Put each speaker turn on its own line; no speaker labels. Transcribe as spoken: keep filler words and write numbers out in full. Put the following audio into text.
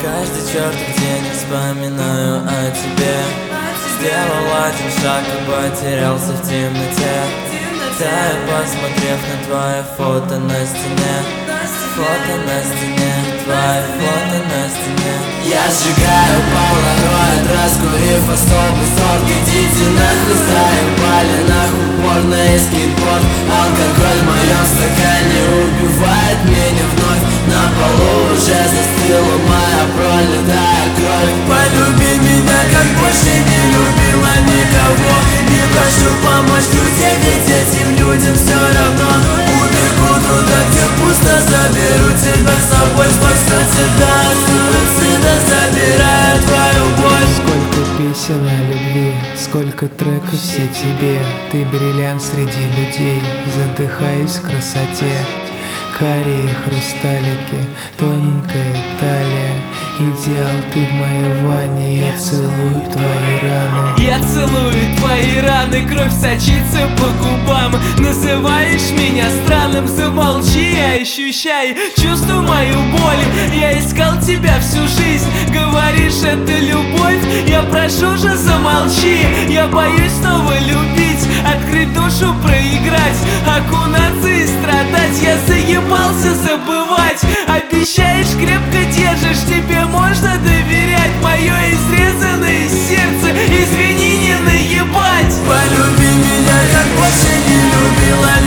Каждый чертов день вспоминаю о тебе. Сделал один шаг и потерялся в темноте. Таю, посмотрев на твое фото на стене. Фото на стене, твое фото на стене. Я сжигаю полароид, раскурив особый сорт. Идите нахуй, ставим пали нахуй, порно и скейтборд. Алкоголь в моем стакане убивает меня вновь. На полу уже застыла моя пролитая кровь. Полюби меня, как больше не любила никого. Не прошу помочь людям, ведь этим людям все равно. Убегу туда, где пусто, заберу тебя с собой. Спасу тебя от суицида, забираю твою боль.
Сколько песен о любви, сколько треков все тебе. Ты бриллиант среди людей, задыхаюсь в красоте. Карие хрусталики, тоненькая талия. Идеал, ты в моей ванне, я целую твои раны.
Я целую твои раны, кровь сочится по губам. Называешь меня странным, замолчи, я ощущай чувствую мою боль. Я искал тебя всю жизнь, говоришь, это любовь. Я прошу же, замолчи, я боюсь снова любить. Открыть душу, проиграть, окунаться и страдать. Я заебался забывать, обещаешь, крепко держишь. Тебе можно доверять, мое изрезанное сердце, извини, не наебать.
Полюби меня, как больше не любила